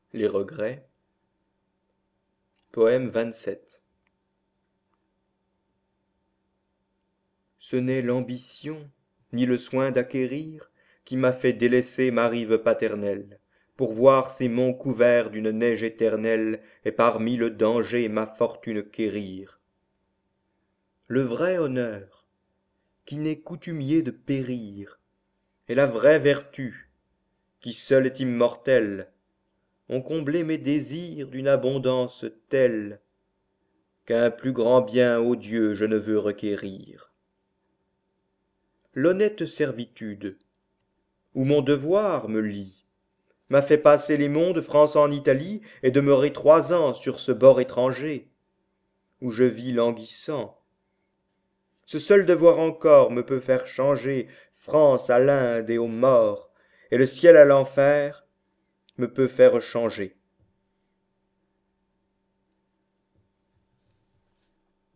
Les regrets. Poème 27. Ce n'est l'ambition, ni le soin d'acquérir, qui m'a fait délaisser ma rive paternelle, pour voir ces monts couverts d'une neige éternelle, et parmi le danger ma fortune quérir. Le vrai honneur, qui n'est coutumier de périr, et la vraie vertu, qui seule est immortelle, ont comblé mes désirs d'une abondance telle qu'un plus grand bien ô Dieu je ne veux requérir. L'honnête servitude, où mon devoir me lie, m'a fait passer les monts de France en Italie et demeurer 3 ans sur ce bord étranger, où je vis languissant. Ce seul devoir encore me peut faire changer France à l'Inde et aux morts, et le ciel à l'enfer me peut faire changer